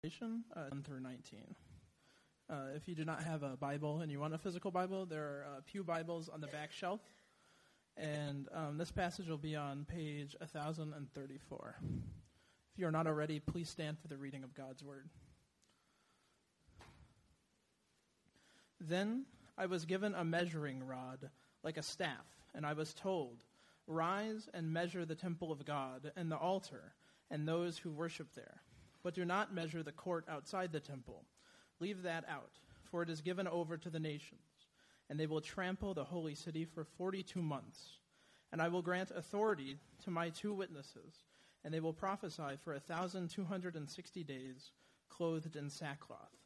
1 through 19. If you do not have a Bible and you want a physical Bible, there are pew Bibles on the back shelf. And this passage will be on page 1034. If you are not already, please stand for the reading of God's Word. Then I was given a measuring rod like a staff, and I was told, "Rise and measure the temple of God and the altar and those who worship there. But do not measure the court outside the temple. Leave that out, for it is given over to the nations, and they will trample the holy city for 42 months. And I will grant authority to my 2 witnesses, and they will prophesy for 1,260 days, clothed in sackcloth.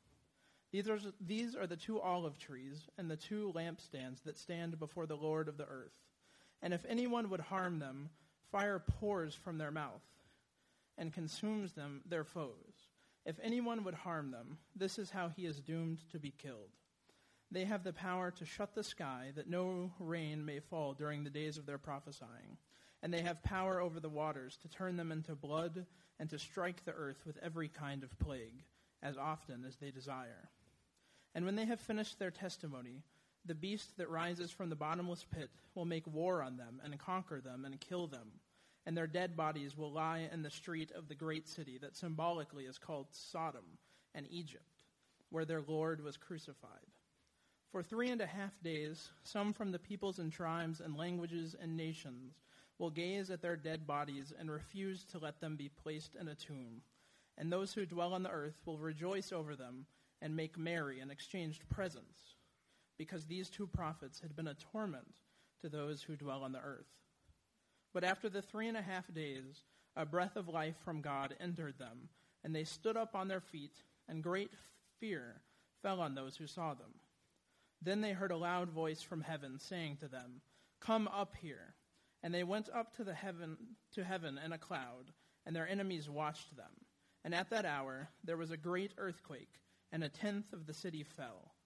These are the 2 olive trees and the 2 lampstands that stand before the Lord of the earth. And if anyone would harm them, fire pours from their mouth and consumes them, their foes. If anyone would harm them, this is how he is doomed to be killed. They have the power to shut the sky, that no rain may fall during the days of their prophesying. And they have power over the waters, to turn them into blood, and to strike the earth with every kind of plague, as often as they desire. And when they have finished their testimony, the beast that rises from the bottomless pit will make war on them, and conquer them, and kill them. And their dead bodies will lie in the street of the great city that symbolically is called Sodom and Egypt, where their Lord was crucified. For 3.5 days, some from the peoples and tribes and languages and nations will gaze at their dead bodies and refuse to let them be placed in a tomb. And those who dwell on the earth will rejoice over them and make merry and exchange presents, because these 2 prophets had been a torment to those who dwell on the earth. But after the 3.5 days, a breath of life from God entered them, and they stood up on their feet, and great fear fell on those who saw them. Then they heard a loud voice from heaven saying to them, "Come up here." And they went up to heaven in a cloud, and their enemies watched them. And at that hour there was a great earthquake, and 1/10 of the city fell.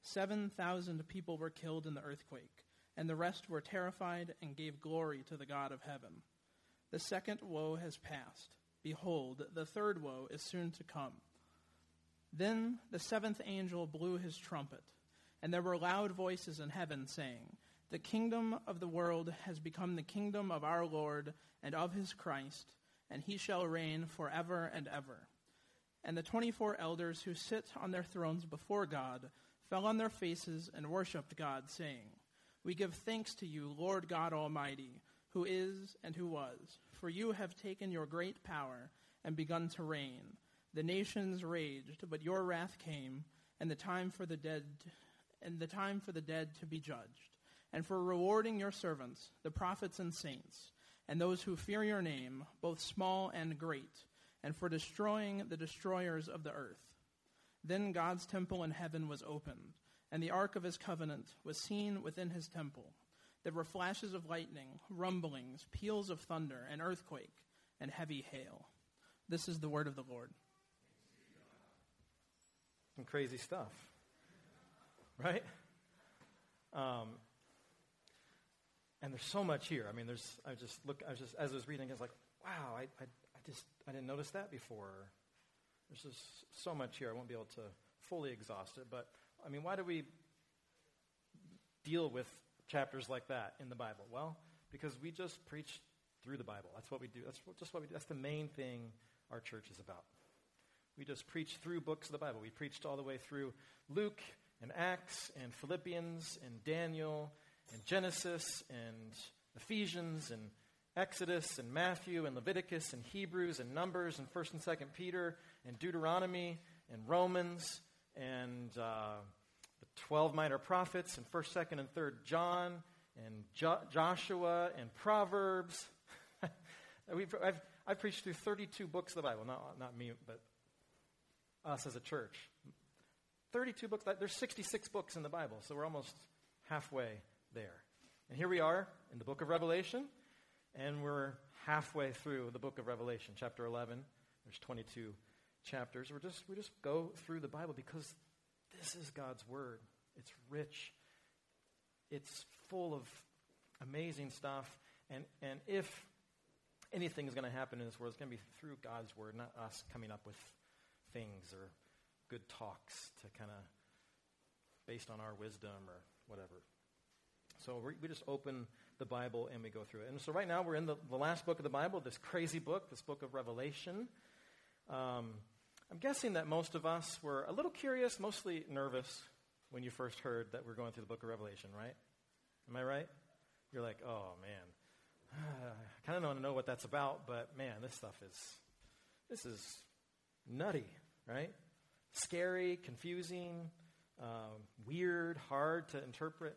7,000 people were killed in the earthquake, and the rest were terrified and gave glory to the God of heaven. The 2nd woe has passed. Behold, the 3rd woe is soon to come. Then the 7th angel blew his trumpet, and there were loud voices in heaven saying, "The kingdom of the world has become the kingdom of our Lord and of his Christ, and he shall reign forever and ever." And the 24 elders who sit on their thrones before God fell on their faces and worshipped God, saying, "We give thanks to you, Lord God Almighty, who is and who was, for you have taken your great power and begun to reign. The nations raged, but your wrath came, and the time for the dead to be judged, and for rewarding your servants, the prophets and saints, and those who fear your name, both small and great, and for destroying the destroyers of the earth." Then God's temple in heaven was opened, and the ark of his covenant was seen within his temple. There were flashes of lightning, rumblings, peals of thunder, an earthquake, and heavy hail. This is the word of the Lord. Some crazy stuff, right? And there's so much here. I mean, as I was reading, I was like, wow, I didn't notice that before. There's just so much here. I won't be able to fully exhaust it, but I mean, why do we deal with chapters like that in the Bible? Well, because we just preach through the Bible. That's what we do. That's just what we do. That's the main thing our church is about. We just preach through books of the Bible. We preached all the way through Luke and Acts and Philippians and Daniel and Genesis and Ephesians and Exodus and Matthew and Leviticus and Hebrews and Numbers and 1st and 2nd Peter and Deuteronomy and Romans and the 12 minor prophets and 1st, 2nd, and 3rd John and Joshua and Proverbs. I've preached through 32 books of the Bible. Not me, but us as a church. 32 books. There's 66 books in the Bible, so we're almost halfway there. And here we are in the book of Revelation, and we're halfway through the book of Revelation, chapter 11. There's 22 chapters. We just go through the Bible because this is God's word. It's rich. It's full of amazing stuff. And if anything is going to happen in this world, it's going to be through God's word, not us coming up with things or good talks to kind of, based on our wisdom or whatever. So we just open the Bible and we go through it. And so right now we're in the last book of the Bible, this crazy book, this book of Revelation. I'm guessing that most of us were a little curious, mostly nervous when you first heard that we're going through the book of Revelation, right? Am I right? You're like, oh, man, I kind of want to know what that's about, but, man, this is nutty, right? Scary, confusing, weird, hard to interpret.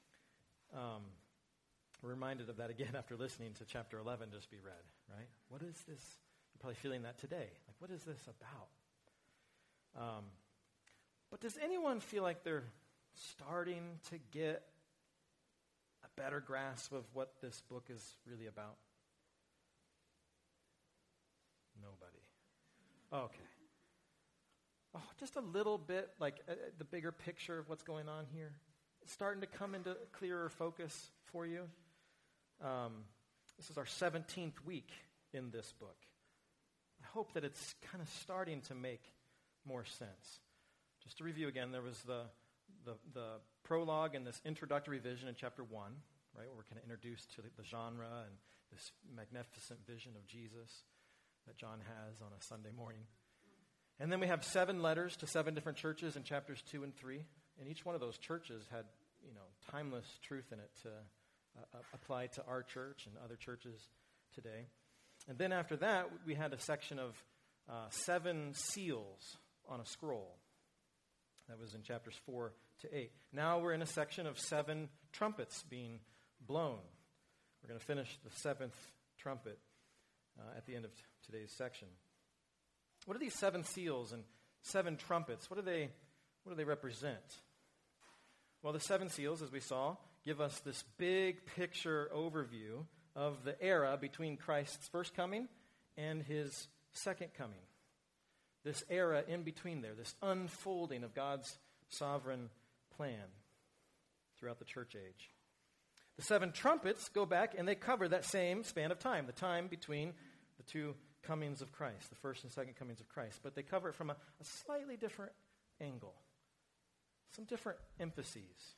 We're reminded of that again after listening to chapter 11 just be read, right? What is this? You're probably feeling that today. Like, what is this about? But does anyone feel like they're starting to get a better grasp of what this book is really about? Nobody. Okay. Oh, just a little bit, like the bigger picture of what's going on here. It's starting to come into clearer focus for you. This is our 17th week in this book. I hope that it's kind of starting to make more sense. Just to review again, there was the prologue and this introductory vision in chapter 1, right, where we're kind of introduced to the genre and this magnificent vision of Jesus that John has on a Sunday morning. And then we have 7 letters to 7 different churches in chapters 2 and 3. And each one of those churches had, timeless truth in it to apply to our church and other churches today. And then after that, we had a section of 7 seals on a scroll. That was in chapters 4 to 8. Now we're in a section of 7 trumpets being blown. We're going to finish the 7th trumpet at the end of today's section. What are these 7 seals and 7 trumpets? What do they represent? Well, the 7 seals, as we saw, give us this big picture overview of the era between Christ's first coming and his second coming. This era in between there, this unfolding of God's sovereign plan throughout the church age. The 7 trumpets go back and they cover that same span of time, the time between the 2 comings of Christ, the first and second comings of Christ. But they cover it from a slightly different angle, some different emphases.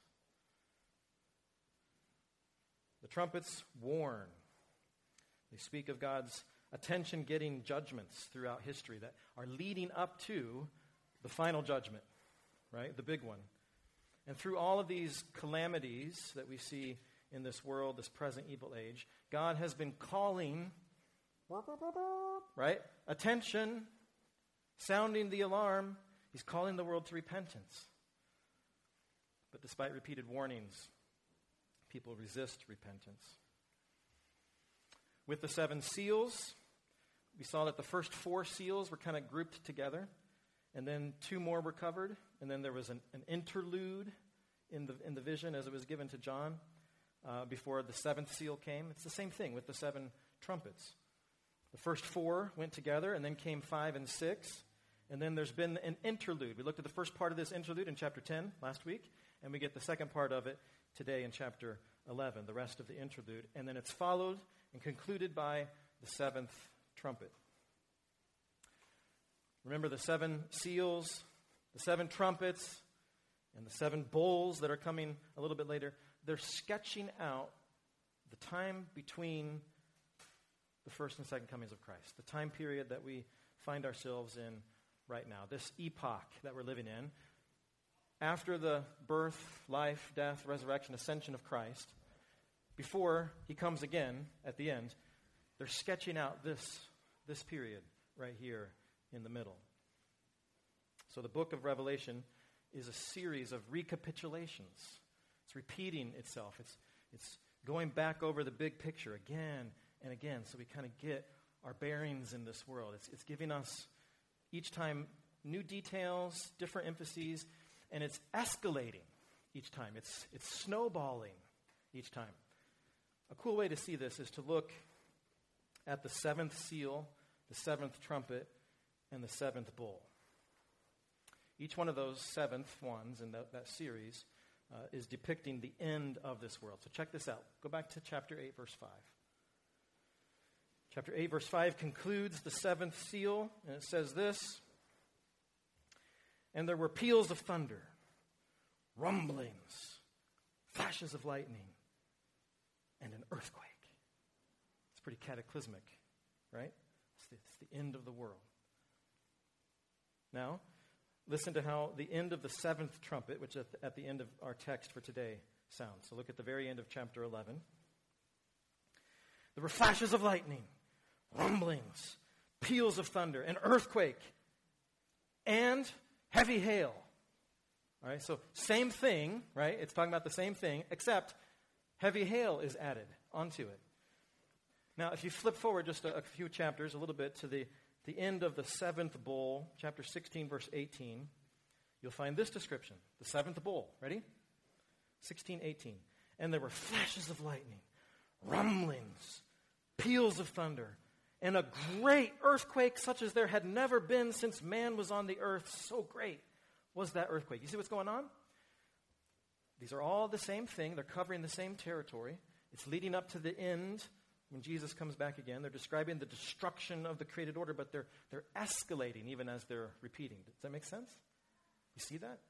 The trumpets warn. They speak of God's attention-getting judgments throughout history that are leading up to the final judgment, right? The big one. And through all of these calamities that we see in this world, this present evil age, God has been calling, right? Attention, sounding the alarm. He's calling the world to repentance. But despite repeated warnings, people resist repentance. With the 7 seals, we saw that the first 4 seals were kind of grouped together, and then 2 more were covered, and then there was an interlude in the vision as it was given to John before the 7th seal came. It's the same thing with the 7 trumpets. The first 4 went together, and then came 5 and 6, and then there's been an interlude. We looked at the first part of this interlude in chapter 10 last week, and we get the second part of it today in chapter 11, the rest of the interlude, and then it's followed and concluded by the 7th trumpet. Remember the 7 seals, the 7 trumpets, and the 7 bowls that are coming a little bit later. They're sketching out the time between the first and second comings of Christ, the time period that we find ourselves in right now, this epoch that we're living in. After the birth, life, death, resurrection, ascension of Christ, before he comes again at the end, they're sketching out this period right here in the middle. So the book of Revelation is a series of recapitulations. It's repeating itself. It's going back over the big picture again and again, so we kind of get our bearings in this world. It's giving us each time new details, different emphases, and it's escalating each time. It's snowballing each time. A cool way to see this is to look at the 7th seal, the 7th trumpet, and the 7th bowl. Each one of those 7th ones in that series is depicting the end of this world. So check this out. Go back to chapter 8, verse 5. Chapter 8, verse 5 concludes the 7th seal, and it says this: And there were peals of thunder, rumblings, flashes of lightning, and an earthquake. It's pretty cataclysmic, right? It's the end of the world. Now, listen to how the end of the seventh trumpet, which at the end of our text for today, sounds. So look at the very end of chapter 11. There were flashes of lightning, rumblings, peals of thunder, an earthquake, and heavy hail. All right, so same thing, right? It's talking about the same thing, except heavy hail is added onto it. Now, if you flip forward just a few chapters, a little bit, to the end of the seventh bowl, chapter 16, verse 18, you'll find this description. The seventh bowl. Ready? 16:18. And there were flashes of lightning, rumblings, peals of thunder, and a great earthquake such as there had never been since man was on the earth. So great was that earthquake. You see what's going on? These are all the same thing. They're covering the same territory. It's leading up to the end when Jesus comes back again. They're describing the destruction of the created order, but they're escalating even as they're repeating. Does that make sense? You see that?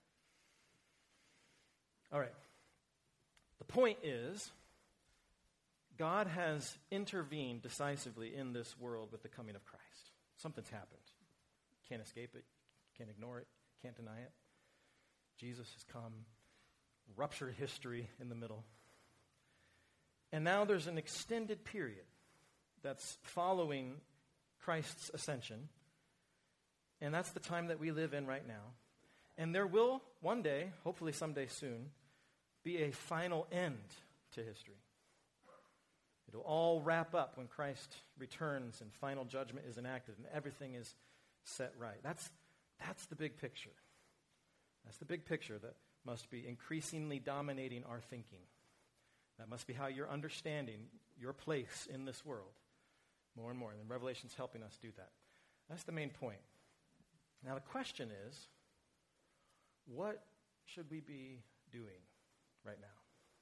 All right. The point is, God has intervened decisively in this world with the coming of Christ. Something's happened. Can't escape it. Can't ignore it. Can't deny it. Jesus has come, ruptured history in the middle. And now there's an extended period that's following Christ's ascension. And that's the time that we live in right now. And there will one day, hopefully someday soon, be a final end to history. It'll all wrap up when Christ returns and final judgment is enacted and everything is set right. That's the big picture. That's the big picture that must be increasingly dominating our thinking. That must be how you're understanding your place in this world more and more. And Revelation's helping us do that. That's the main point. Now the question is, what should we be doing right now?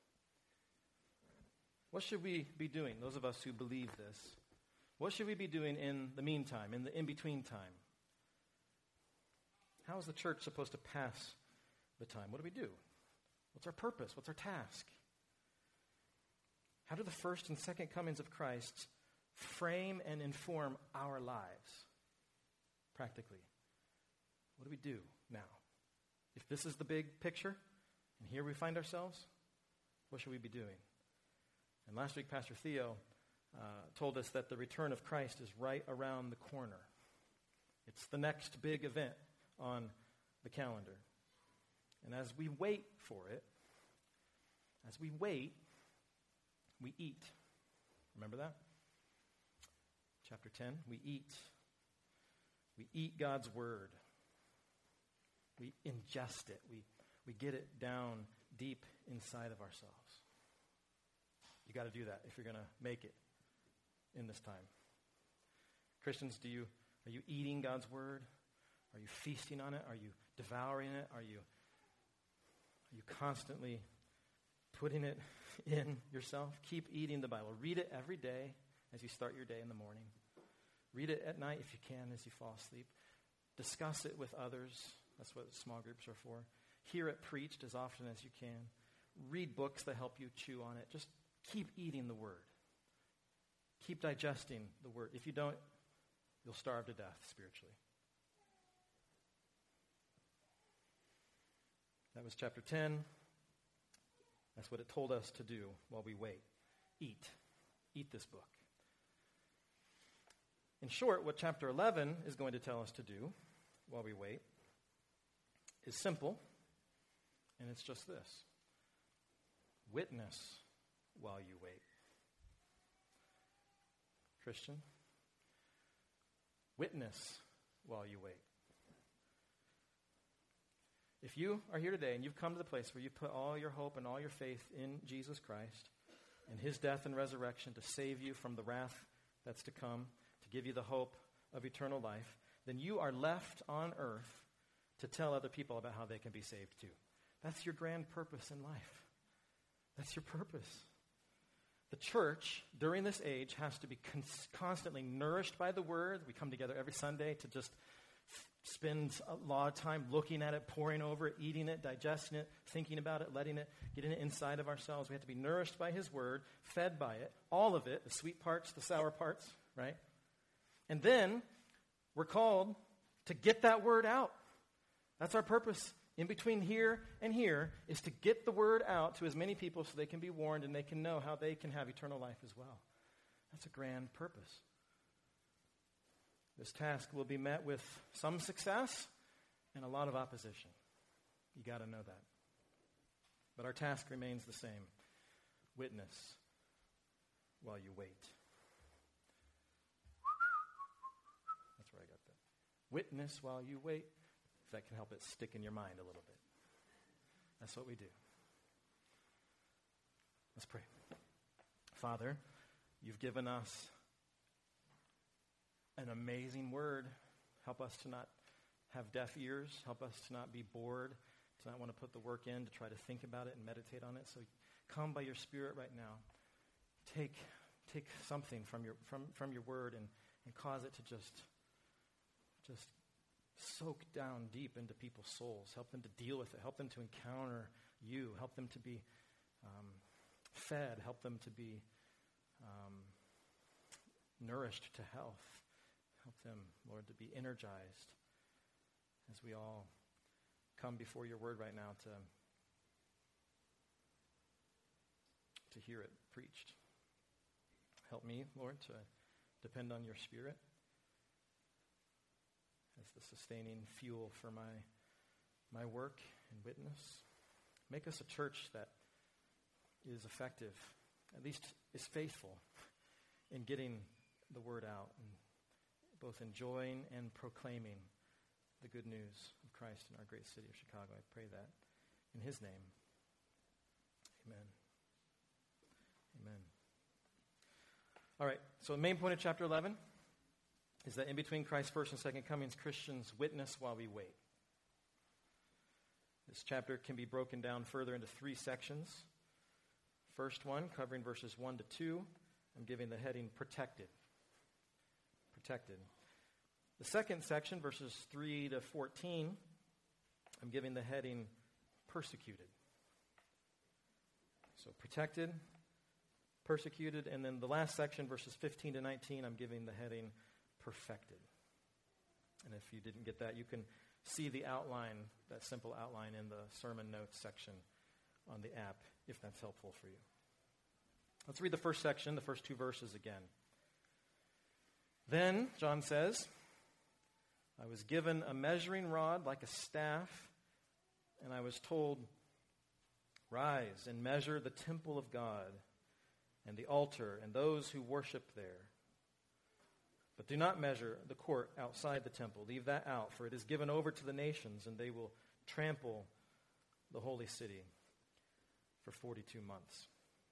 What should we be doing, those of us who believe this? What should we be doing in the meantime, in the in-between time? How is the church supposed to pass the time? What do we do? What's our purpose? What's our task? How do the first and second comings of Christ frame and inform our lives practically? What do we do now? If this is the big picture, and here we find ourselves, what should we be doing? And last week, Pastor Theo told us that the return of Christ is right around the corner. It's the next big event on the calendar. And as we wait for it, we eat. Remember that? Chapter 10, we eat. We eat God's word. We ingest it. We get it down deep inside of ourselves. You got to do that if you're going to make it in this time. Christians, are you eating God's word? Are you feasting on it? Are you devouring it? Are you constantly putting it in yourself? Keep eating the Bible. Read it every day as you start your day in the morning. Read it at night if you can as you fall asleep. Discuss it with others. That's what small groups are for. Hear it preached as often as you can. Read books that help you chew on it. Just keep eating the word. Keep digesting the word. If you don't, you'll starve to death spiritually. That was chapter 10. That's what it told us to do while we wait. Eat. Eat this book. In short, what chapter 11 is going to tell us to do while we wait is simple, and it's just this. Witness while you wait. Christian, witness while you wait. If you are here today and you've come to the place where you put all your hope and all your faith in Jesus Christ and his death and resurrection to save you from the wrath that's to come, to give you the hope of eternal life, then you are left on earth to tell other people about how they can be saved too. That's your grand purpose in life. That's your purpose. The church, during this age, has to be constantly nourished by the word. We come together every Sunday to just spend a lot of time looking at it, poring over it, eating it, digesting it, thinking about it, letting it get inside of ourselves. We have to be nourished by his word, fed by it, all of it, the sweet parts, the sour parts, right? And then we're called to get that word out. That's our purpose. In between here and here is to get the word out to as many people so they can be warned and they can know how they can have eternal life as well. That's a grand purpose. This task will be met with some success and a lot of opposition. You got to know that. But our task remains the same. Witness while you wait. That's where I got that. Witness while you wait. If that can help it stick in your mind a little bit. That's what we do. Let's pray. Father, you've given us an amazing word. Help us to not have deaf ears. Help us to not be bored, to not want to put the work in, to try to think about it and meditate on it. So come by your Spirit right now. Take something from your word and cause it to just soak down deep into people's souls. Help them to deal with it. Help them to encounter you. Help them to be fed. Help them to be nourished to health. Help them, Lord, to be energized as we all come before your word right now to hear it preached. Help me, Lord, to depend on your Spirit as the sustaining fuel for my work and witness. Make us a church that is effective, at least is faithful in getting the word out, and both enjoying and proclaiming the good news of Christ in our great city of Chicago. I pray that in his name. Amen. Amen. All right, so the main point of chapter 11 is that in between Christ's first and second comings, Christians witness while we wait. This chapter can be broken down further into 3 sections. First one, covering verses 1 to 2, I'm giving the heading Protected. Protected. The second section, verses 3 to 14, I'm giving the heading Persecuted. So protected, persecuted, and then the last section, verses 15 to 19, I'm giving the heading Perfected. And if you didn't get that, you can see the outline, that simple outline in the sermon notes section on the app, if that's helpful for you. Let's read the first section, the first 2 verses again. Then, John says, I was given a measuring rod like a staff, and I was told, rise and measure the temple of God and the altar and those who worship there. But do not measure the court outside the temple. Leave that out, for it is given over to the nations, and they will trample the holy city for 42 months.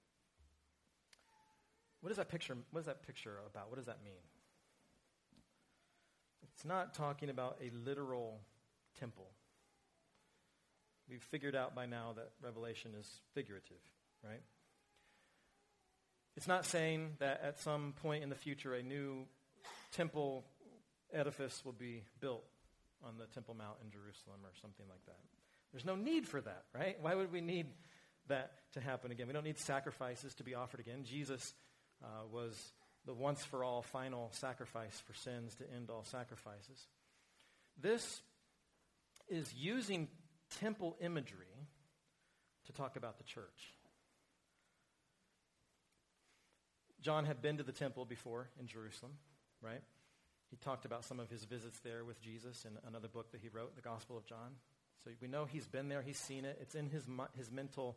What is that picture about? What does that mean? It's not talking about a literal temple. We've figured out by now that Revelation is figurative, right? It's not saying that at some point in the future a new temple edifice will be built on the Temple Mount in Jerusalem or something like that. There's no need for that, right? Why would we need that to happen again? We don't need sacrifices to be offered again. Jesus was the once-for-all final sacrifice for sins to end all sacrifices. This is using temple imagery to talk about the church. John had been to the temple before in Jerusalem, right? He talked about some of his visits there with Jesus in another book that he wrote, the Gospel of John. So we know he's been there, he's seen it. It's in his mental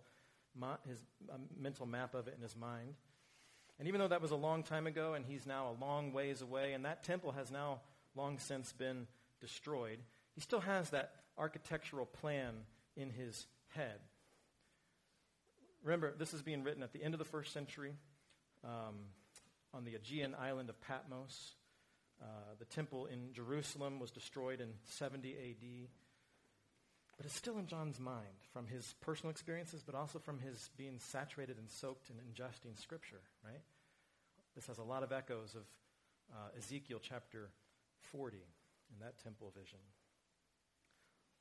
map of it in his mind. And even though that was a long time ago and he's now a long ways away and that temple has now long since been destroyed, he still has that architectural plan in his head. Remember, this is being written at the end of the first century on the Aegean island of Patmos. The temple in Jerusalem was destroyed in 70 A.D., but it's still in John's mind from his personal experiences, but also from his being saturated and soaked in ingesting Scripture, right? This has a lot of echoes of Ezekiel chapter 40 in that temple vision.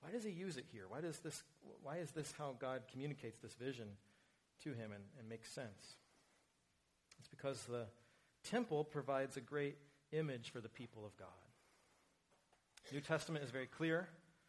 why does he use it here? Why is this how God communicates this vision to him and makes sense? It's because the temple provides a great image for the people of God. New Testament is very clear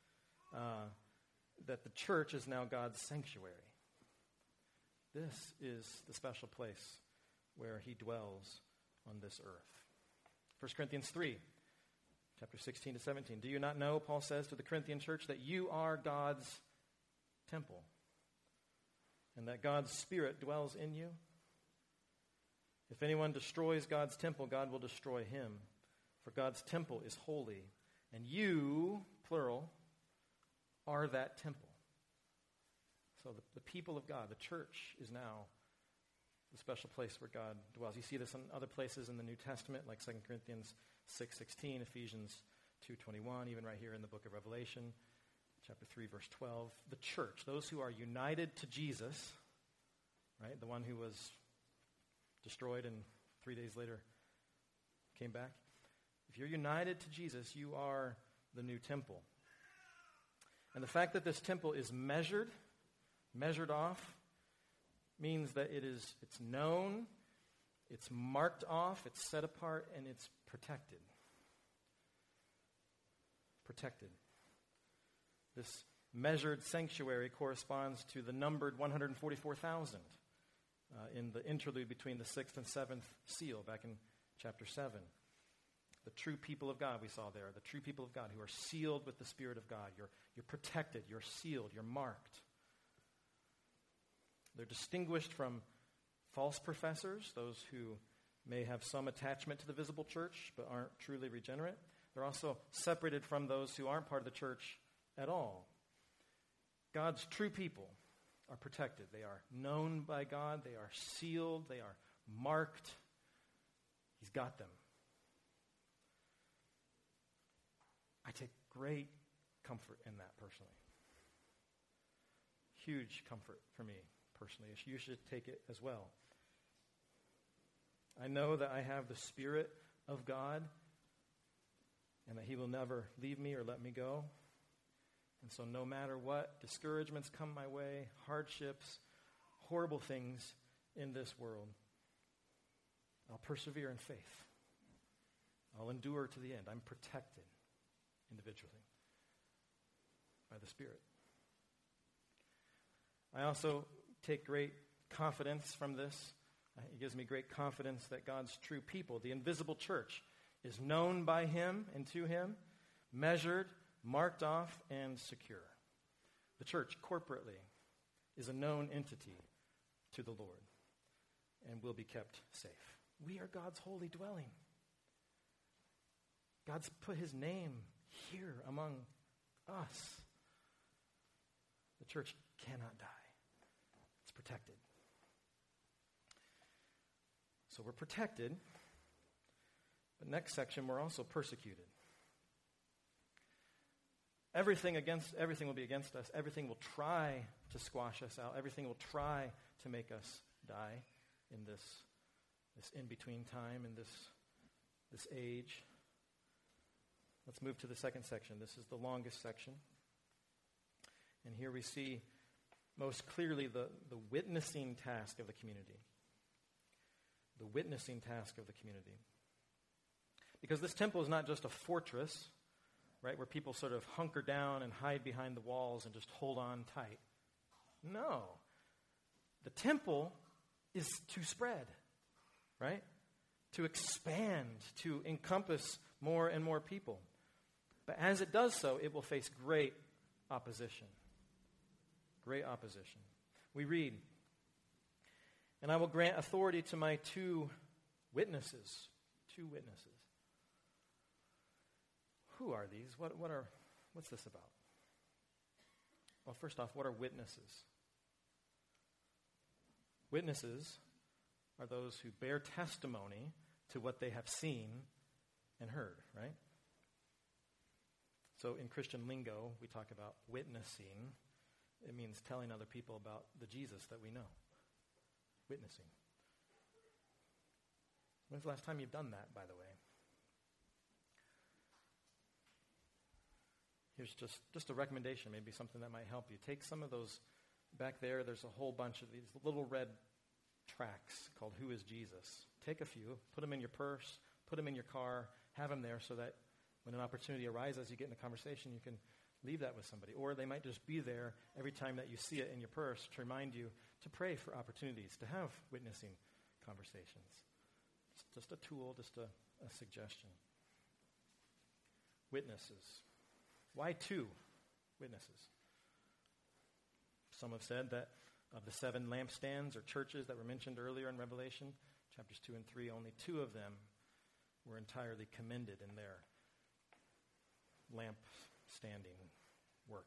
that the church is now God's sanctuary. This is the special place where he dwells on this earth. 1 Corinthians 3, chapter 16 to 17. Do you not know, Paul says to the Corinthian church, that you are God's temple and that God's Spirit dwells in you? If anyone destroys God's temple, God will destroy him. For God's temple is holy, and you, plural, are that temple. So the people of God, the church, is now the special place where God dwells. You see this in other places in the New Testament, like 2 Corinthians 6:16, Ephesians 2:21, even right here in the book of Revelation, chapter 3, verse 12. The church, those who are united to Jesus, right, the one who was destroyed and 3 days later came back. If you're united to Jesus, you are the new temple. And the fact that this temple is measured off, means that it's known, it's marked off, it's set apart, and it's protected. Protected. This measured sanctuary corresponds to the numbered 144,000 in the interlude between the 6th and 7th seal back in chapter 7. The true people of God we saw there, the true people of God who are sealed with the Spirit of God. You're protected, you're sealed, you're marked. They're distinguished from false professors, those who may have some attachment to the visible church but aren't truly regenerate. They're also separated from those who aren't part of the church at all. God's true people are protected. They are known by God. They are sealed. They are marked. He's got them. I take great comfort in that personally. Huge comfort for me personally. You should take it as well. I know that I have the Spirit of God and that he will never leave me or let me go. And so no matter what discouragements come my way, hardships, horrible things in this world, I'll persevere in faith. I'll endure to the end. I'm protected individually by the Spirit. I also take great confidence from this. It gives me great confidence that God's true people, the invisible church, is known by him and to him, measured, marked off, and secure. The church, corporately, is a known entity to the Lord and will be kept safe. We are God's holy dwelling. God's put his name here among us. The church cannot die. It's protected. So we're protected, but next section, we're also persecuted. Everything will be against us. Everything will try to squash us out. Everything will try to make us die in this in-between time, in this age. Let's move to the second section. This is the longest section. And here we see most clearly the witnessing task of the community. The witnessing task of the community. Because this temple is not just a fortress, right, where people sort of hunker down and hide behind the walls and just hold on tight. No. The temple is to spread, right? To expand, to encompass more and more people. But as it does so, it will face great opposition. Great opposition. We read, "And I will grant authority to my two witnesses." Two witnesses. Who are these? What's this about? Well, first off, what are witnesses? Witnesses are those who bear testimony to what they have seen and heard, right? So in Christian lingo, we talk about witnessing. It means telling other people about the Jesus that we know. Witnessing. When's the last time you've done that, by the way? here's just a recommendation, maybe something that might help you. Take some of those back there. There's a whole bunch of these little red tracts called Who is Jesus? Take a few, put them in your purse, put them in your car, have them there so that when an opportunity arises, you get in a conversation, you can leave that with somebody. Or they might just be there every time that you see it in your purse to remind you to pray for opportunities, to have witnessing conversations. It's just a tool, just a suggestion. Witnesses. Why 2 witnesses? Some have said that of the 7 lampstands or churches that were mentioned earlier in Revelation, chapters 2 and 3, only 2 of them were entirely commended in their lamp standing work.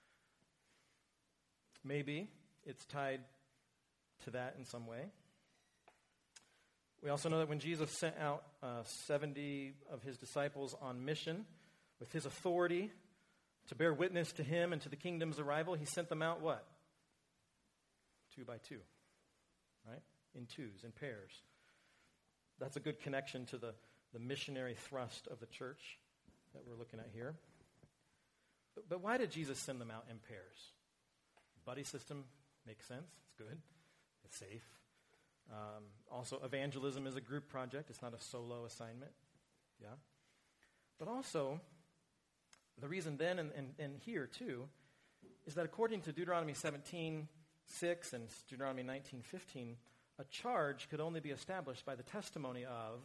Maybe it's tied to that in some way. We also know that when Jesus sent out 70 of his disciples on mission with his authority to bear witness to him and to the kingdom's arrival, he sent them out what? 2 by 2, right? In twos, in pairs. That's a good connection to the missionary thrust of the church that we're looking at here. But why did Jesus send them out in pairs? Buddy system makes sense. It's good. It's safe. Also, evangelism is a group project. It's not a solo assignment. Yeah. But also, the reason then and here too is that according to Deuteronomy 17:6 and Deuteronomy 19:15, a charge could only be established by the testimony of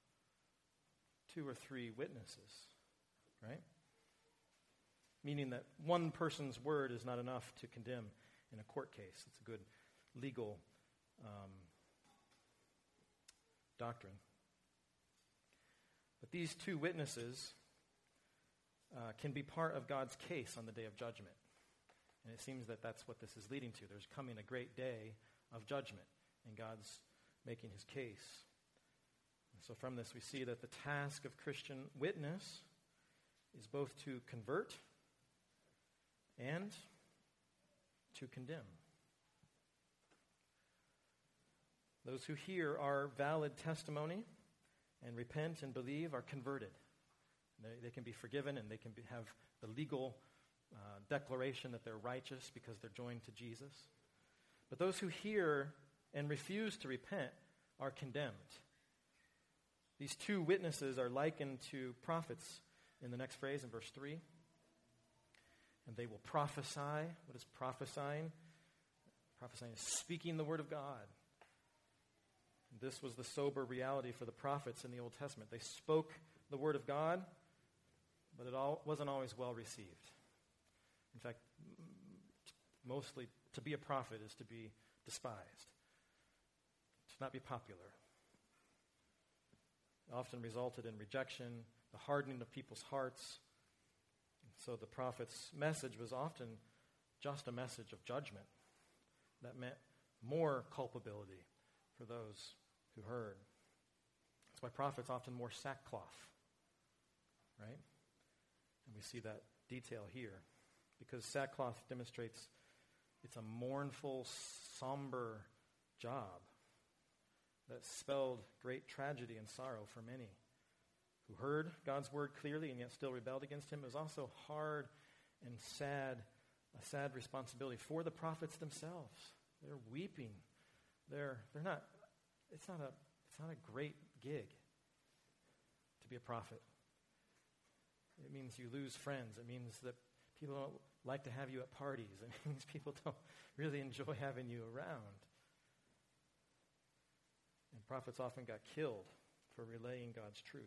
2 or 3 witnesses, right? Meaning that one person's word is not enough to condemn in a court case. It's a good legal doctrine. But these 2 witnesses can be part of God's case on the day of judgment. And it seems that that's what this is leading to. There's coming a great day of judgment, and God's making his case. And so from this we see that the task of Christian witness is both to convert and to condemn. Those who hear our valid testimony and repent and believe are converted. They can be forgiven, and they can have the legal declaration that they're righteous because they're joined to Jesus. But those who hear and refuse to repent are condemned. These 2 witnesses are likened to prophets in the next phrase in verse 3. And they will prophesy. What is prophesying? Prophesying is speaking the word of God. And this was the sober reality for the prophets in the Old Testament. They spoke the word of God, but it wasn't always well received. In fact, mostly to be a prophet is to be despised, to not be popular. It often resulted in rejection, the hardening of people's hearts. So the prophet's message was often just a message of judgment that meant more culpability for those who heard. That's why prophets often wore sackcloth, right? And we see that detail here because sackcloth demonstrates it's a mournful, somber job that spelled great tragedy and sorrow for many who heard God's word clearly and yet still rebelled against him. It was also hard and sad, a sad responsibility for the prophets themselves. They're weeping. It's not a great gig to be a prophet. It means you lose friends. It means that people don't like to have you at parties. It means people don't really enjoy having you around. And prophets often got killed for relaying God's truth.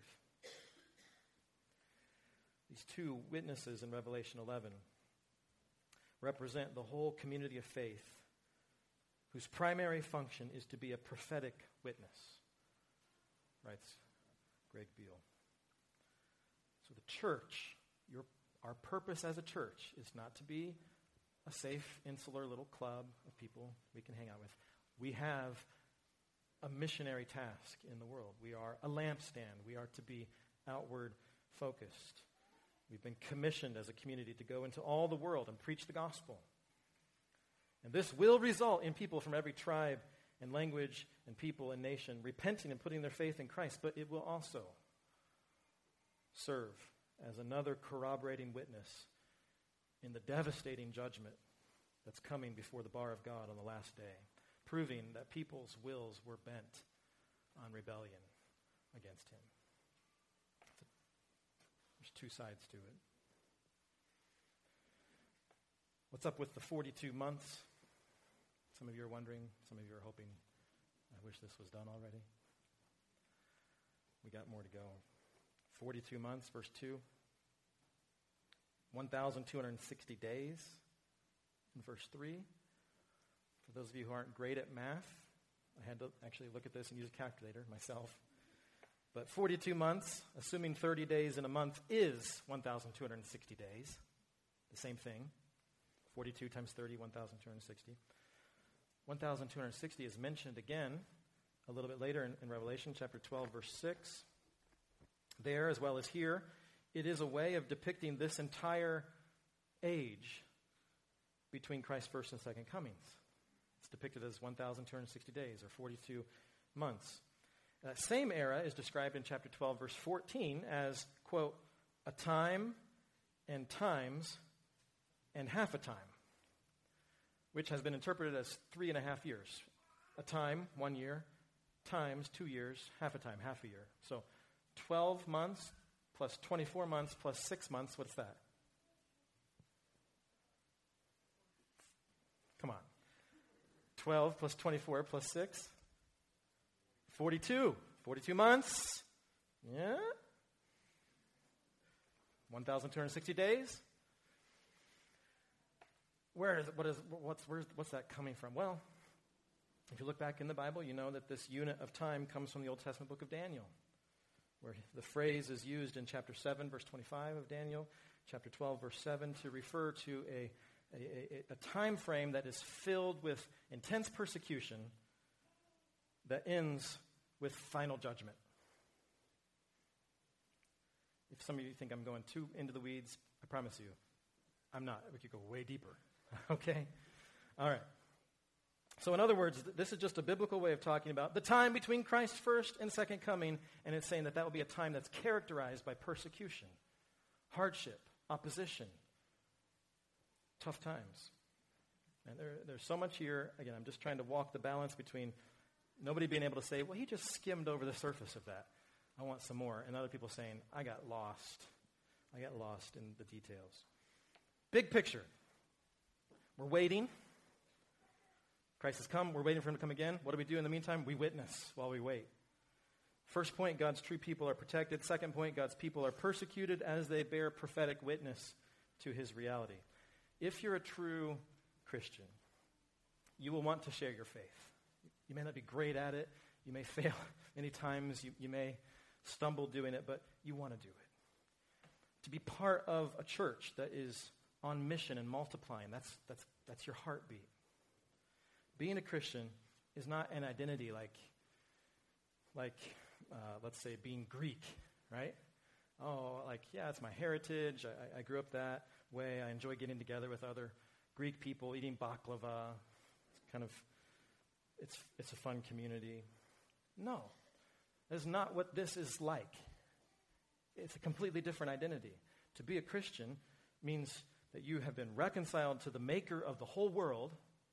These 2 witnesses in Revelation 11 represent the whole community of faith whose primary function is to be a prophetic witness, writes Greg Beale. So the church, our purpose as a church is not to be a safe, insular little club of people we can hang out with. We have a missionary task in the world. We are a lampstand. We are to be outward focused. We've been commissioned as a community to go into all the world and preach the gospel. And this will result in people from every tribe and language and people and nation repenting and putting their faith in Christ, but it will also serve as another corroborating witness in the devastating judgment that's coming before the bar of God on the last day, proving that people's wills were bent on rebellion against him. There's two sides to it. What's up with the 42 months? Some of you are wondering, some of you are hoping, I wish this was done already. We got more to go. 42 months, verse 2. 1,260 days in verse 3. For those of you who aren't great at math, I had to actually look at this and use a calculator myself. But 42 months, assuming 30 days in a month, is 1,260 days. The same thing. 42 times 30, 1,260. 1,260 is mentioned again a little bit later in Revelation chapter 12, verse 6. There, as well as here, it is a way of depicting this entire age between Christ's first and second comings. It's depicted as 1,260 days, or 42 months. That same era is described in chapter 12, verse 14 as, quote, a time and times and half a time, which has been interpreted as 3.5 years. A time, 1 year, times 2 years, half a time, half a year. So 12 months plus 24 months plus 6 months, what's that? Come on. 12 plus 24 plus 6? 42. 42 months. Yeah. 1,260 days. What's that coming from? Well, if you look back in the Bible, you know that this unit of time comes from the Old Testament book of Daniel, where the phrase is used in chapter 7, verse 25 of Daniel, chapter 12, verse 7, to refer to a time frame that is filled with intense persecution that ends with final judgment. If some of you think I'm going too into the weeds, I promise you, I'm not. We could go way deeper. Okay? All right. So in other words, this is just a biblical way of talking about the time between Christ's first and second coming, and it's saying that will be a time that's characterized by persecution, hardship, opposition, tough times. And there's so much here. Again, I'm just trying to walk the balance between nobody being able to say, well, he just skimmed over the surface of that. I want some more. And other people saying, I got lost. I got lost in the details. Big picture. We're waiting. Christ has come. We're waiting for him to come again. What do we do in the meantime? We witness while we wait. First point, God's true people are protected. Second point, God's people are persecuted as they bear prophetic witness to his reality. If you're a true Christian, you will want to share your faith. You may not be great at it. You may fail many times. You may stumble doing it, but you want to do it. To be part of a church that is on mission and multiplying, that's your heartbeat. Being a Christian is not an identity like let's say, being Greek, right? Oh, it's my heritage. I grew up that way. I enjoy getting together with other Greek people, eating baklava. It's a fun community. No, that's not what this is like. It's a completely different identity. To be a Christian means that you have been reconciled to the maker of the whole world,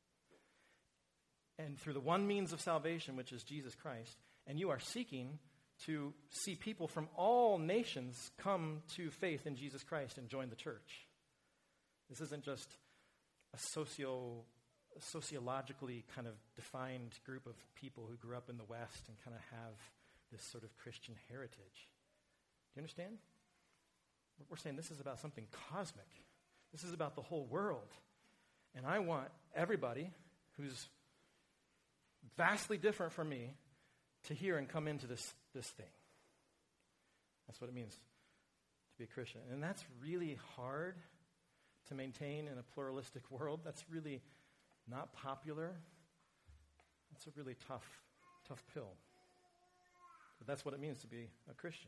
and through the one means of salvation, which is Jesus Christ, and you are seeking to see people from all nations come to faith in Jesus Christ and join the church. This isn't just a sociologically kind of defined group of people who grew up in the West and kind of have this sort of Christian heritage. Do you understand? We're saying this is about something cosmic. This is about the whole world. And I want everybody who's vastly different from me to hear and come into this thing. That's what it means to be a Christian. And that's really hard to maintain in a pluralistic world. That's really not popular. That's a really tough pill. But that's what it means to be a Christian.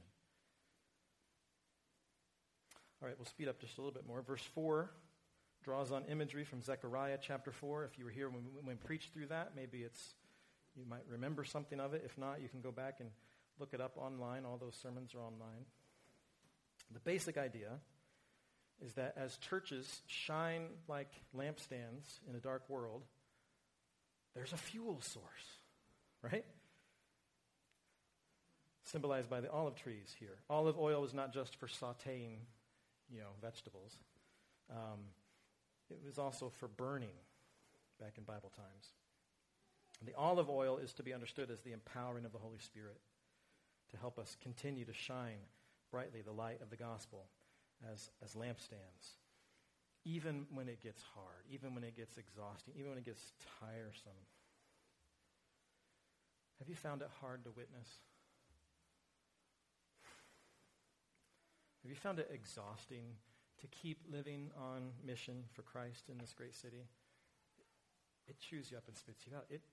All right, we'll speed up just a little bit more. Verse 4 draws on imagery from Zechariah chapter 4. If you were here when we preached through that, maybe you might remember something of it. If not, you can go back and look it up online. All those sermons are online. The basic idea is that as churches shine like lampstands in a dark world, there's a fuel source, right? Symbolized by the olive trees here. Olive oil is not just for sautéing, vegetables. It was also for burning back in Bible times. The olive oil is to be understood as the empowering of the Holy Spirit to help us continue to shine brightly the light of the gospel as lampstands, even when it gets hard, even when it gets exhausting, even when it gets tiresome. Have you found it hard to witness? Have you found it exhausting to keep living on mission for Christ in this great city? It chews you up and spits you out. It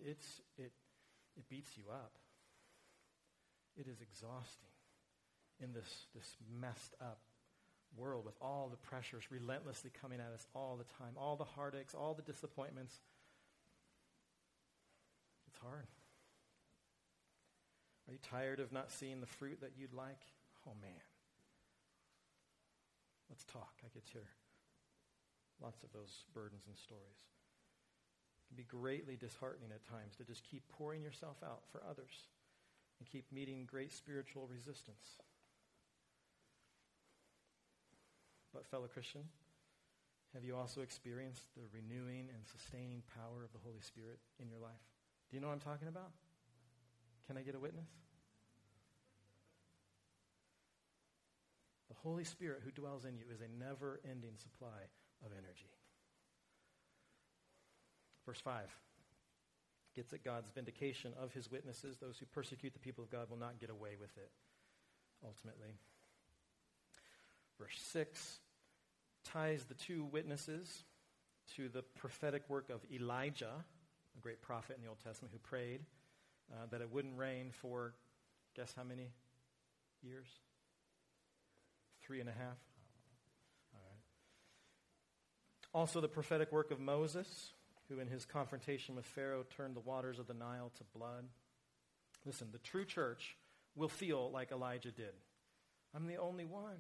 beats you up. It is exhausting in this messed up world with all the pressures relentlessly coming at us all the time, all the heartaches, all the disappointments. It's hard. Are you tired of not seeing the fruit that you'd like? Oh, man. Let's talk. I could hear lots of those burdens and stories. It can be greatly disheartening at times to just keep pouring yourself out for others and keep meeting great spiritual resistance. But fellow Christian, have you also experienced the renewing and sustaining power of the Holy Spirit in your life? Do you know what I'm talking about? Can I get a witness? The Holy Spirit who dwells in you is a never-ending supply of energy. Verse 5 gets at God's vindication of his witnesses. Those who persecute the people of God will not get away with it, ultimately. Verse 6 ties the two witnesses to the prophetic work of Elijah, a great prophet in the Old Testament who prayed that it wouldn't rain for, guess how many years? 3.5? All right. Also the prophetic work of Moses, who in his confrontation with Pharaoh turned the waters of the Nile to blood. Listen, the true church will feel like Elijah did. I'm the only one.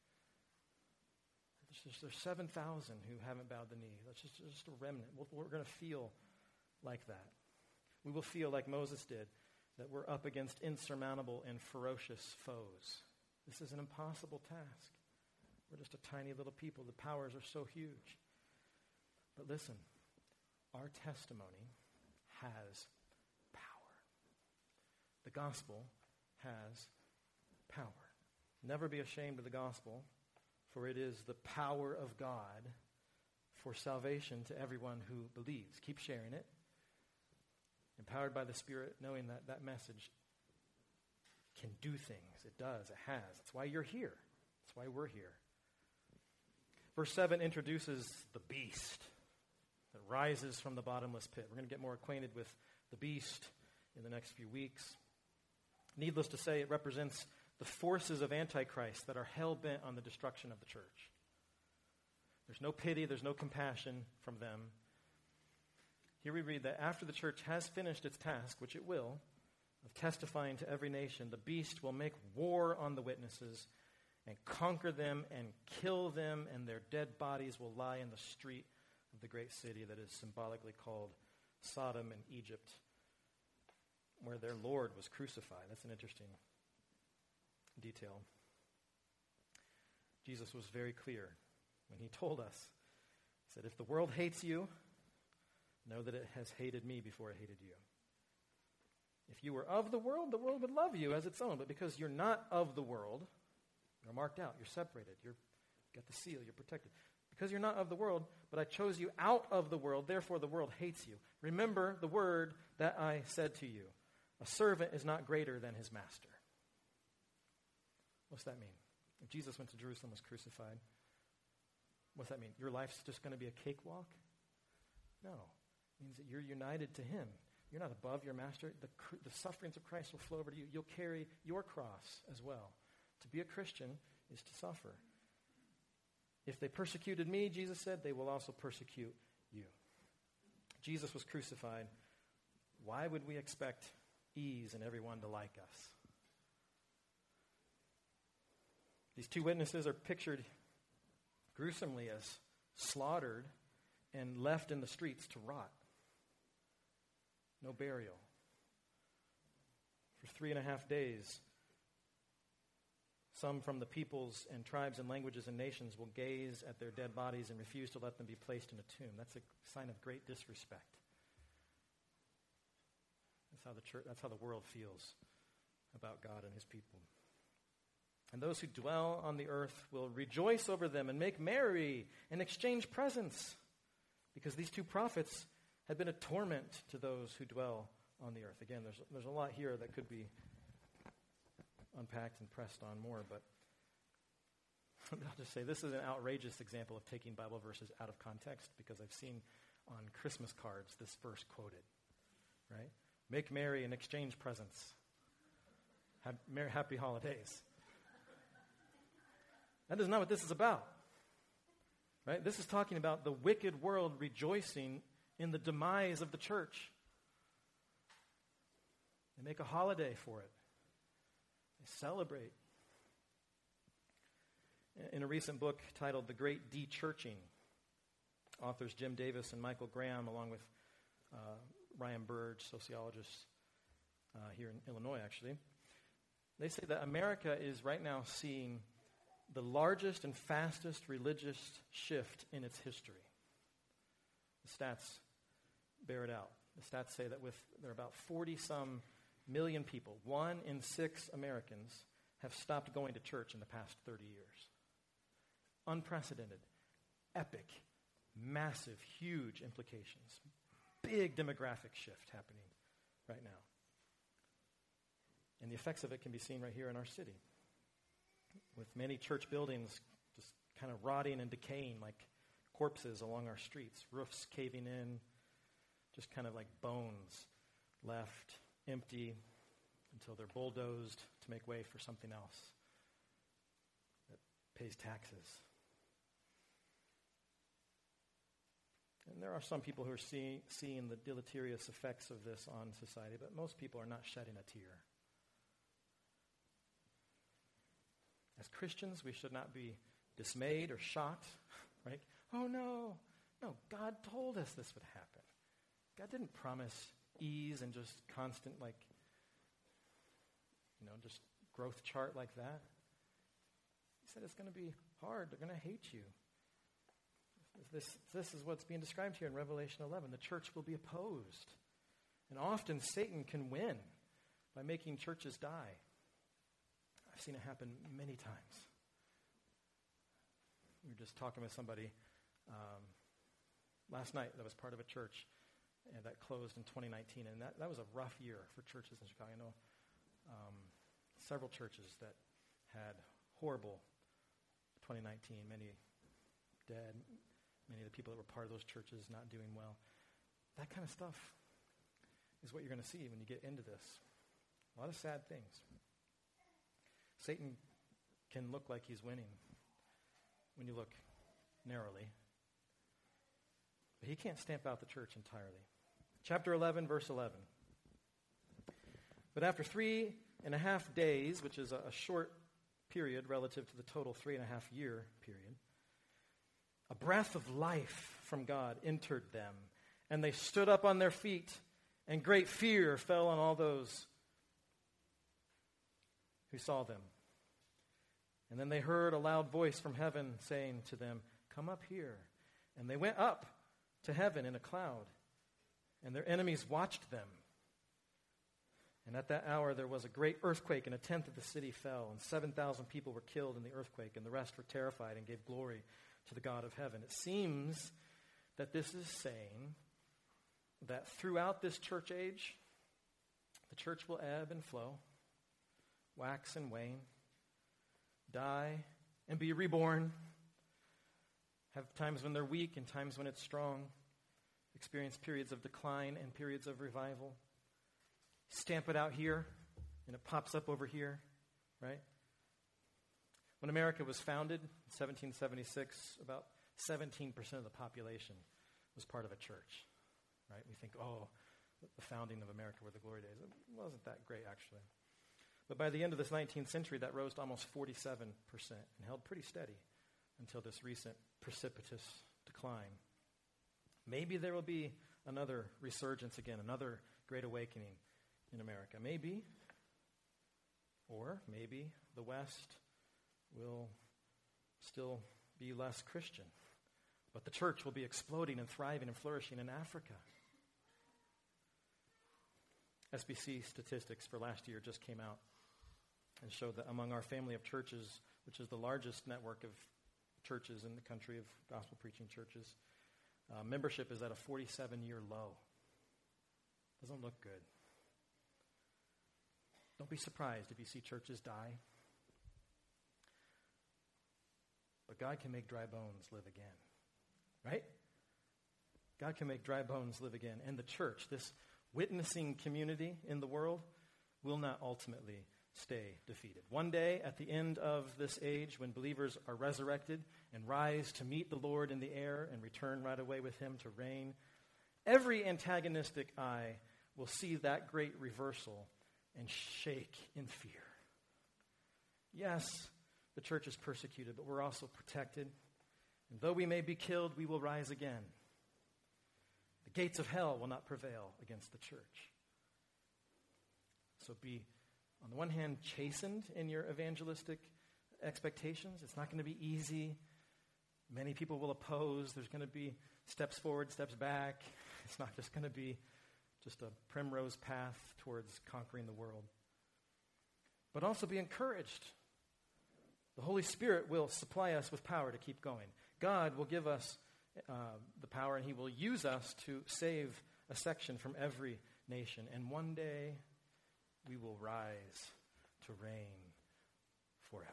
There's 7,000 who haven't bowed the knee. That's just a remnant. We're going to feel like that. We will feel like Moses did, that we're up against insurmountable and ferocious foes. This is an impossible task. We're just a tiny little people. The powers are so huge. But listen, our testimony has power. The gospel has power. Never be ashamed of the gospel, for it is the power of God for salvation to everyone who believes. Keep sharing it. Empowered by the Spirit, knowing that that message can do things. It does. It has. That's why you're here. That's why we're here. Verse 7 introduces the beast that rises from the bottomless pit. We're going to get more acquainted with the beast in the next few weeks. Needless to say, it represents the forces of Antichrist that are hell-bent on the destruction of the church. There's no pity, there's no compassion from them. Here we read that after the church has finished its task, which it will, of testifying to every nation, the beast will make war on the witnesses and conquer them and kill them, and their dead bodies will lie in the street of the great city that is symbolically called Sodom and Egypt, where their Lord was crucified. That's an interesting detail. Jesus was very clear when he told us. He said, if the world hates you, know that it has hated me before it hated you. If you were of the world would love you as its own. But because you're not of the world, you're marked out, you're separated, you've got the seal, you're protected. Because you're not of the world, but I chose you out of the world, therefore the world hates you. Remember the word that I said to you. A servant is not greater than his master. What's that mean? If Jesus went to Jerusalem, was crucified, what's that mean? Your life's just going to be a cakewalk? No. It means that you're united to him. You're not above your master. The sufferings of Christ will flow over to you. You'll carry your cross as well. To be a Christian is to suffer. If they persecuted me, Jesus said, they will also persecute you. Jesus was crucified. Why would we expect ease and everyone to like us? These two witnesses are pictured gruesomely as slaughtered and left in the streets to rot. No burial. For 3.5 days, some from the peoples and tribes and languages and nations will gaze at their dead bodies and refuse to let them be placed in a tomb. That's a sign of great disrespect. That's how the world feels about God and his people. And those who dwell on the earth will rejoice over them and make merry and exchange presents, because these two prophets had been a torment to those who dwell on the earth. Again, there's a lot here that could be unpacked and pressed on more, but I'll just say this is an outrageous example of taking Bible verses out of context, because I've seen on Christmas cards this verse quoted, right? Make merry and exchange presents. Happy holidays. That is not what this is about, right? This is talking about the wicked world rejoicing in the demise of the church. They make a holiday for it. They celebrate. In a recent book titled The Great De-Churching, authors Jim Davis and Michael Graham, along with Ryan Burge, sociologist here in Illinois, actually, they say that America is right now seeing the largest and fastest religious shift in its history. The stats bear it out. The stats say that there are about 40-some million people, 1 in 6 Americans, have stopped going to church in the past 30 years. Unprecedented, epic, massive, huge implications. Big demographic shift happening right now. And the effects of it can be seen right here in our city, with many church buildings just kind of rotting and decaying like corpses along our streets, roofs caving in, just kind of like bones left empty until they're bulldozed to make way for something else that pays taxes. And there are some people who are seeing the deleterious effects of this on society, but most people are not shedding a tear. As Christians, we should not be dismayed or shocked, right? Oh no, God told us this would happen. God didn't promise ease and just constant, just growth chart like that. He said it's going to be hard. They're going to hate you. This is what's being described here in Revelation 11. The church will be opposed. And often Satan can win by making churches die. I've seen it happen many times. We were just talking with somebody last night that was part of a church that closed in 2019, and that was a rough year for churches in Chicago. I know several churches that had horrible 2019, many dead, many of the people that were part of those churches not doing well. That kind of stuff is what you're going to see when you get into this. A lot of sad things. Satan can look like he's winning when you look narrowly. But he can't stamp out the church entirely. Chapter 11, verse 11. But after 3.5 days, which is a short period relative to the total 3.5-year period, a breath of life from God entered them, and they stood up on their feet, and great fear fell on all those who saw them. And then they heard a loud voice from heaven saying to them, "Come up here." And they went up to heaven in a cloud, and their enemies watched them. And at that hour there was a great earthquake, and 1/10 of the city fell, and 7,000 people were killed in the earthquake, and the rest were terrified and gave glory to the God of heaven. It seems that this is saying that throughout this church age, the church will ebb and flow, wax and wane, die and be reborn, have times when they're weak and times when it's strong, experience periods of decline and periods of revival. Stamp it out here, and it pops up over here, right? When America was founded in 1776, about 17% of the population was part of a church, right? We think, the founding of America were the glory days. It wasn't that great, actually. But by the end of this 19th century, that rose to almost 47% and held pretty steady until this recent precipitous decline. Maybe there will be another resurgence again, another great awakening in America. Maybe. Or maybe the West will still be less Christian. But the church will be exploding and thriving and flourishing in Africa. SBC statistics for last year just came out and showed that among our family of churches, which is the largest network of churches in the country, of gospel preaching churches, membership is at a 47-year low. Doesn't look good. Don't be surprised if you see churches die. But God can make dry bones live again. Right? God can make dry bones live again. And the church, this witnessing community in the world, will not ultimately stay defeated. One day, at the end of this age, when believers are resurrected and rise to meet the Lord in the air and return right away with him to reign, every antagonistic eye will see that great reversal and shake in fear. Yes, the church is persecuted, but we're also protected. And though we may be killed, we will rise again. The gates of hell will not prevail against the church. So be, on the one hand, chastened in your evangelistic expectations. It's not going to be easy. Many people will oppose. There's going to be steps forward, steps back. It's not just going to be just a primrose path towards conquering the world. But also be encouraged. The Holy Spirit will supply us with power to keep going. God will give us the power, and he will use us to save a section from every nation. And one day, we will rise to reign forever.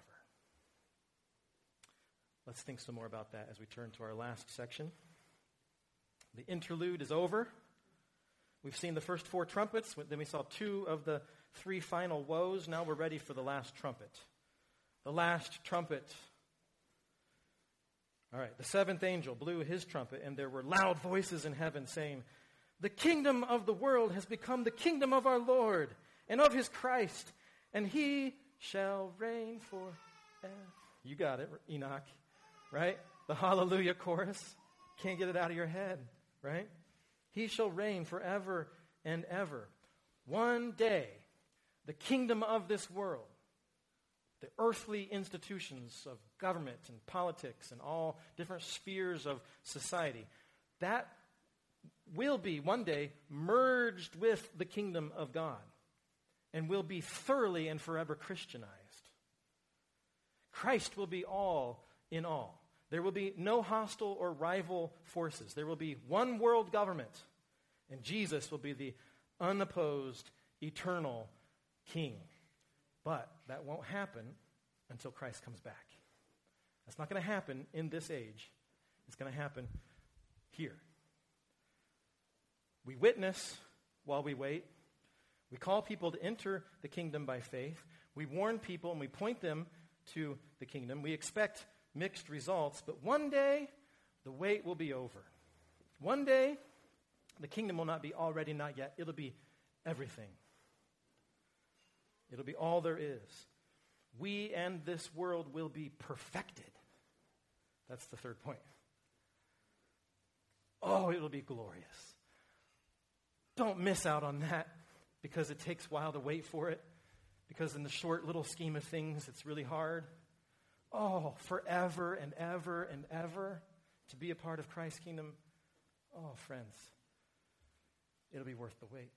Let's think some more about that as we turn to our last section. The interlude is over. We've seen the first 4 trumpets. Then we saw 2 of the 3 final woes. Now we're ready for the last trumpet. The last trumpet. All right, the 7th angel blew his trumpet, and there were loud voices in heaven saying, "The kingdom of the world has become the kingdom of our Lord and of his Christ, and he shall reign forever." You got it, Enoch, right? The hallelujah chorus. Can't get it out of your head, right? He shall reign forever and ever. One day, the kingdom of this world, the earthly institutions of government and politics and all different spheres of society, that will be one day merged with the kingdom of God and will be thoroughly and forever Christianized. Christ will be all in all. There will be no hostile or rival forces. There will be one world government, and Jesus will be the unopposed, eternal king. But that won't happen until Christ comes back. That's not going to happen in this age. It's going to happen here. We witness while we wait. We call people to enter the kingdom by faith. We warn people and we point them to the kingdom. We expect mixed results, but one day the wait will be over. One day the kingdom will not be already, not yet. It'll be everything. It'll be all there is. We and this world will be perfected. That's the third point. Oh, it'll be glorious. Don't miss out on that because it takes a while to wait for it. Because in the short little scheme of things, it's really hard. Oh, forever and ever and ever to be a part of Christ's kingdom. Oh, friends, it'll be worth the wait.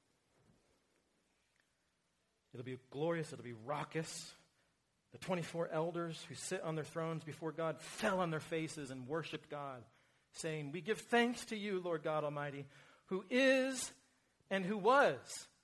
It'll be glorious. It'll be raucous. The 24 elders who sit on their thrones before God fell on their faces and worshiped God, saying, "We give thanks to you, Lord God Almighty, who is and who was."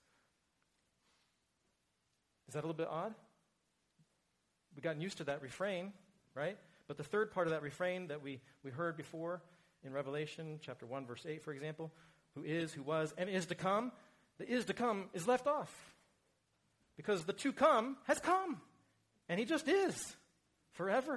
Is that a little bit odd? We've gotten used to that refrain, right? But the third part of that refrain that we heard before in Revelation chapter 1, verse 8, for example, who is, who was, and is to come, the is to come is left off. Because the to come has come. And he just is. Forever.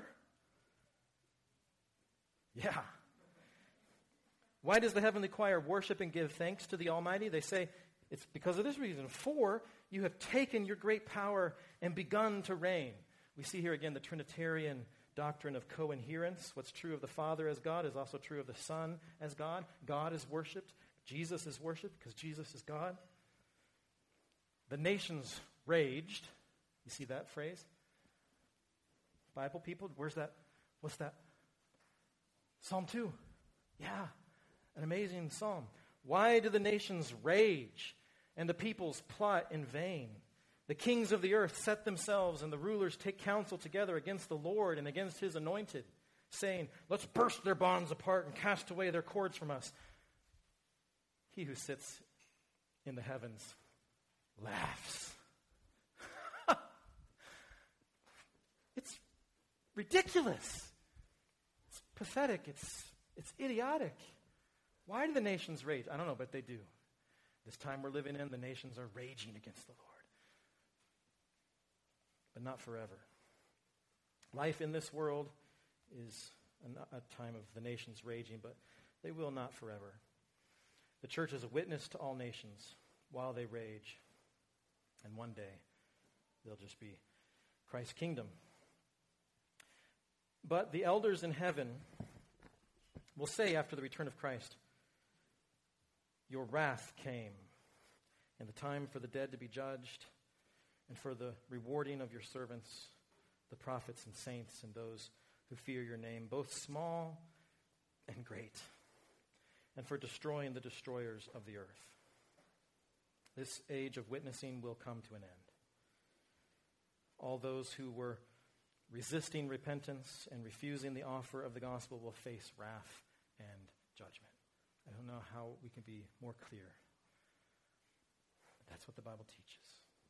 Yeah. Why does the heavenly choir worship and give thanks to the Almighty? They say, it's because of this reason. For you have taken your great power and begun to reign. We see here again the Trinitarian doctrine of coherence. What's true of the Father as God is also true of the Son as God. God is worshipped. Jesus is worshipped because Jesus is God. The nations raged. You see that phrase? Bible people, where's that? What's that? Psalm 2. Yeah, an amazing psalm. Why do the nations rage and the peoples plot in vain? The kings of the earth set themselves and the rulers take counsel together against the Lord and against his anointed, saying, let's burst their bonds apart and cast away their cords from us. He who sits in the heavens laughs. It's ridiculous. It's pathetic. It's idiotic. Why do the nations rage? I don't know, but they do. This time we're living in, the nations are raging against the Lord. But not forever. Life in this world is a time of the nations raging, but they will not forever. The church is a witness to all nations while they rage. And one day, they'll just be Christ's kingdom. But the elders in heaven will say after the return of Christ, your wrath came, and the time for the dead to be judged, and for the rewarding of your servants, the prophets and saints, and those who fear your name, both small and great, and for destroying the destroyers of the earth. This age of witnessing will come to an end. All those who were resisting repentance and refusing the offer of the gospel will face wrath and judgment. I don't know how we can be more clear. But that's what the Bible teaches.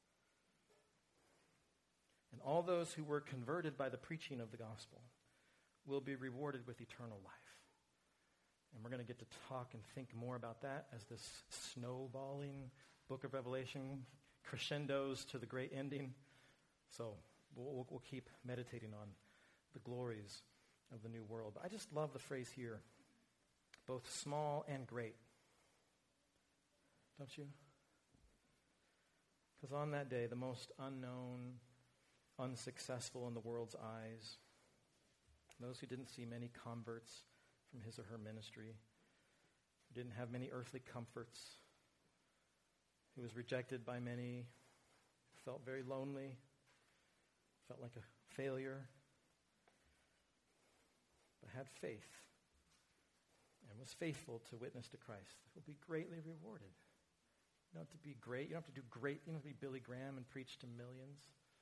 And all those who were converted by the preaching of the gospel will be rewarded with eternal life. And we're going to get to talk and think more about that as this snowballing book of Revelation crescendos to the great ending. So we'll keep meditating on the glories of the new world. But I just love the phrase here, both small and great. Don't you? Because on that day, the most unknown, unsuccessful in the world's eyes, those who didn't see many converts from his or her ministry, who didn't have many earthly comforts, who was rejected by many, felt very lonely, felt like a failure, but had faith and was faithful to witness to Christ, will be greatly rewarded. You don't have to be great. You don't have to do great. You don't have to be Billy Graham and preach to millions.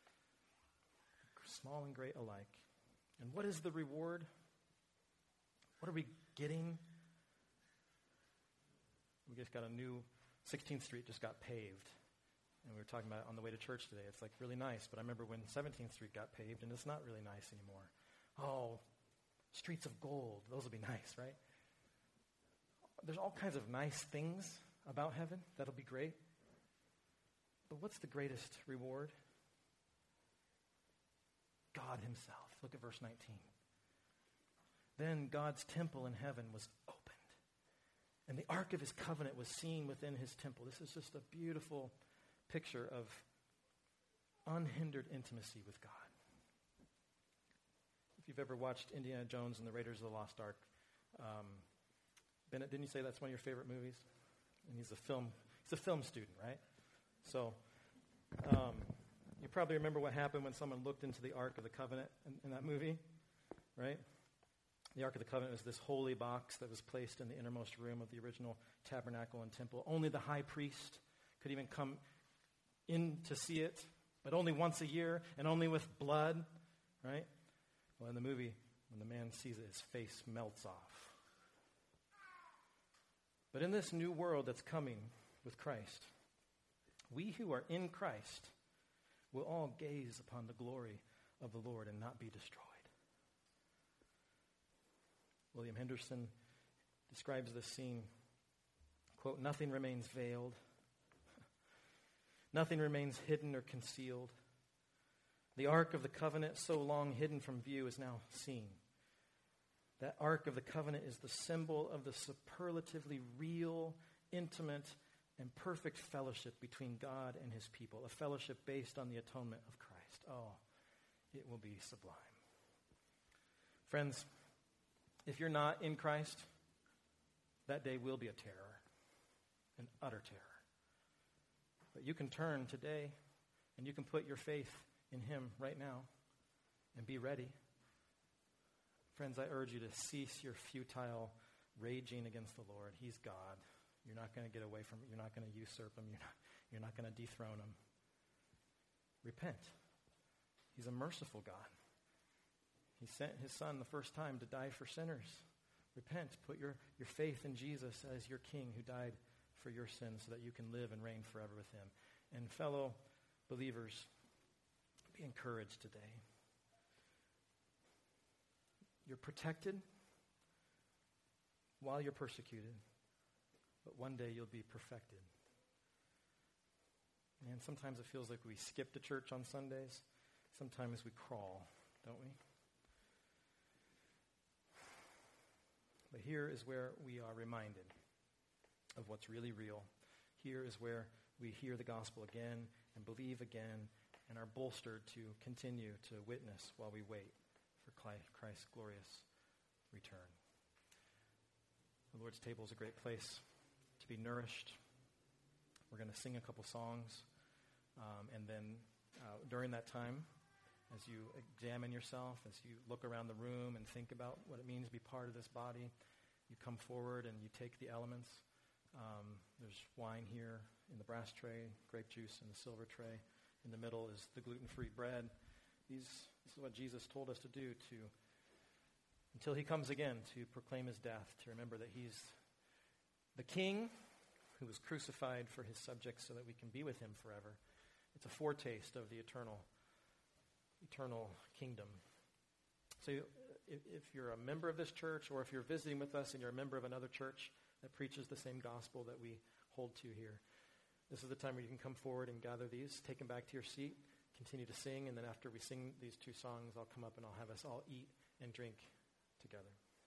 Small and great alike. And what is the reward? What are we getting? We just got a new 16th Street just got paved. And we were talking about it on the way to church today. It's like really nice, but I remember when 17th Street got paved, and it's not really nice anymore. Oh, streets of gold. Those will be nice, right? There's all kinds of nice things about heaven. That'll be great. But what's the greatest reward? God himself. Look at verse 19. Then God's temple in heaven was opened, and the ark of his covenant was seen within his temple. This is just a beautiful picture of unhindered intimacy with God. If you've ever watched Indiana Jones and the Raiders of the Lost Ark, Bennett, didn't you say that's one of your favorite movies? And he's a film student, right? So you probably remember what happened when someone looked into the Ark of the Covenant in that movie, right? The Ark of the Covenant was this holy box that was placed in the innermost room of the original tabernacle and temple. Only the high priest could even come in to see it, but only once a year and only with blood, right? Well, in the movie, when the man sees it, his face melts off. But in this new world that's coming with Christ, we who are in Christ will all gaze upon the glory of the Lord and not be destroyed. William Henderson describes this scene, quote, nothing remains veiled. Nothing remains hidden or concealed. The Ark of the Covenant, so long hidden from view, is now seen. That Ark of the Covenant is the symbol of the superlatively real, intimate, and perfect fellowship between God and his people, a fellowship based on the atonement of Christ. Oh, it will be sublime. Friends, if you're not in Christ, that day will be a terror, an utter terror. But you can turn today, and you can put your faith in him right now and be ready. Friends, I urge you to cease your futile raging against the Lord. He's God. You're not going to get away from it. You're not going to usurp him. You're not going to dethrone him. Repent. He's a merciful God. He sent his son the first time to die for sinners. Repent. Put your faith in Jesus as your king who died for your sins so that you can live and reign forever with him. And fellow believers, be encouraged today. You're protected while you're persecuted, but one day you'll be perfected. Man, sometimes it feels like we skip to church on Sundays. Sometimes we crawl, don't we? But here is where we are reminded of what's really real. Here is where we hear the gospel again and believe again and are bolstered to continue to witness while we wait for Christ's glorious return. The Lord's table is a great place to be nourished. We're going to sing a couple songs, and then during that time, as you examine yourself, as you look around the room and think about what it means to be part of this body, you come forward and you take the elements. There's wine here in the brass tray, grape juice in the silver tray. In the middle is the gluten-free bread. This is what Jesus told us to do until he comes again, to proclaim his death, to remember that he's the king who was crucified for his subjects so that we can be with him forever. It's a foretaste of the eternal kingdom. So if you're a member of this church, or if you're visiting with us and you're a member of another church that preaches the same gospel that we hold to here, this is the time where you can come forward and gather these, take them back to your seat, continue to sing, and then after we sing these two songs, I'll come up and I'll have us all eat and drink together.